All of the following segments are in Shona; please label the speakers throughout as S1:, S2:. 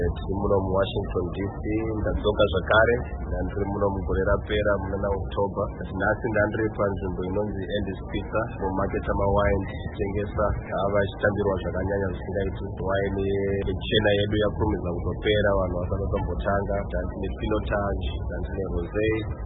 S1: tiri muno muWashington DC ndadzoka zvakare ndandiri muno mugore rapera muna October. Nhasi ndandiri panzvimbo inonzi Andy's Pizza mumaketa mawine tichitengesa ava ichitambirwa zvakanyanya zvisingaiti. Waini chena yedu yakurumidza kutopera, vanhu vasati vatombotanga. Ndandine Pinotage, ndandine Rosé,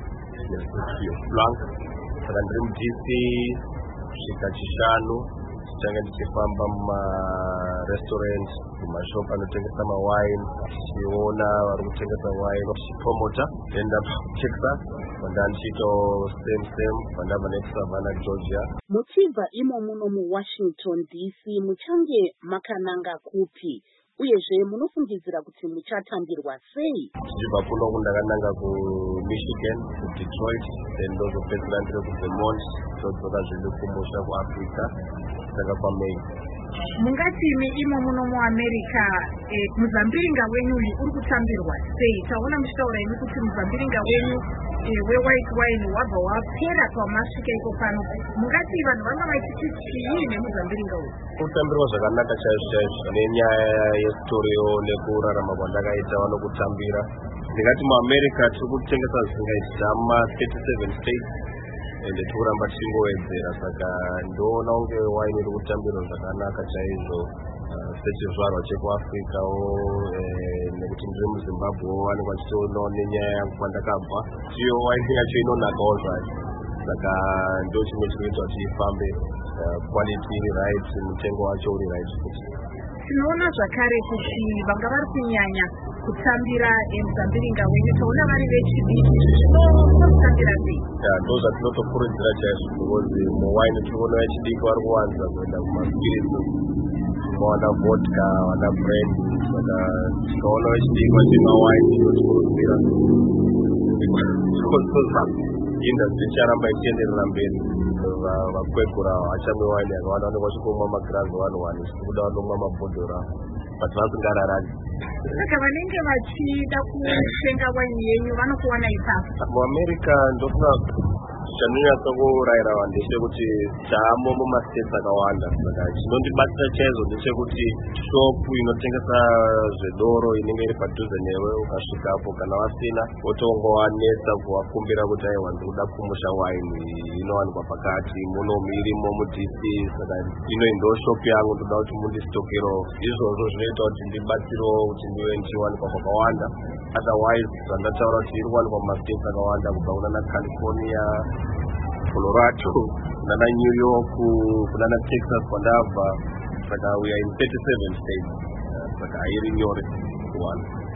S1: Blanc. Saka ndiri muDC kusvika chishanu. Tichanga tichifamba mumarestaurant, mumashopu anotengesa mawine, tichiona vari kutengesa wine, tichipromota. Ndendabva kuTexas kwandandichito same kwandabva neSavannah, Georgia.
S2: Muchibva imo muno muWashington DC muchange makananga kupi? Uyezve munofungidzira kuti muchatambirwa sei?
S1: Tichibva kuno kundakananga kuMichigan, kuDetroit, then ndozopedzera ndiri kuVermont, ndodzoka zviri kumusha kuAfrica saka kwaMay.
S3: Mungati imo muno muAmerica muzambiringa wenyu uri kutambirwa sei? Taona muchitaura imi kuti muzambiringa wenyu we-white wine wabva wapera pamasvika iko pano. Mungati vanhu vanga vachiti chii nemuzambiringa uyu?
S1: Kutambirwa zvakanaka chaizvo nenyaya yesitoriyo nekurarama kwandakaita vanokutambira. Ndingati muAmerica tiri kutengesa zvisingaita ma37 states ende tikuramba tichingowedzera, saka ndoona kunge waini iri kutambirwa zvakanaka chaizvo sechizvarwa chekuAfricawo, nekuti ndiri muZimbabwe vanenge vachitoonawo nenyaya yangu kwandakabva. Iyo waini yacho inonakawo zvayo, saka ndo chimwe chinoita kuti ifambe, quality iri right, mutengo wacho uri right futi.
S3: Tinoona zvakare kuti vanga vari kunyanya kutambira muzambiringa wenyu, taona vari vechidiki, zvinotambira sei?
S1: Ndo zvatinotokurudzira chaizvo, because muwaini tinoona vechidiki vari kuwanza kuenda kumaspirits, vana vodka, vana brandy, saka tikaona vechidiki vachima waini tinokurudzira industry icharamba ichienderera mberi. Vakwegura vachamwe waini yakawanda vanenge vachingomwa magirazi vanhu zvichikuda vanomwa mabhodhoro but vasingararani.
S3: Saka vanenge vachida kutenga waini yenyu vanokuwana ipapo?
S1: MuAmerica ndofuna chanonyatsa kurayira vanhu ndechekuti taamo mumastates akawanda, saka chinondibatsira chaizvo ndechekuti shopu inotengesa zvedoro inenge iri padhuze newe, ukasvikapo kana vasina wotongovanetsa kuvakumbira kuti aiwa ndikuda kumusha waini inowanikwa pakati muno irimo muDC, saka ino ndo shopu yangu ndoda kuti mundistokero. Izvozvo zvinoita kuti ndibatsirewo kuti ndiwe ndichiwanikwa kwakawanda. Otherwise zvandataura kuti iri kuwanikwa mumastates akawanda, kubva kunana California, Colorado, kunana New York, kunana Texas kwandabva. Saka we are in 37 states, saka hairi nyore kuwana.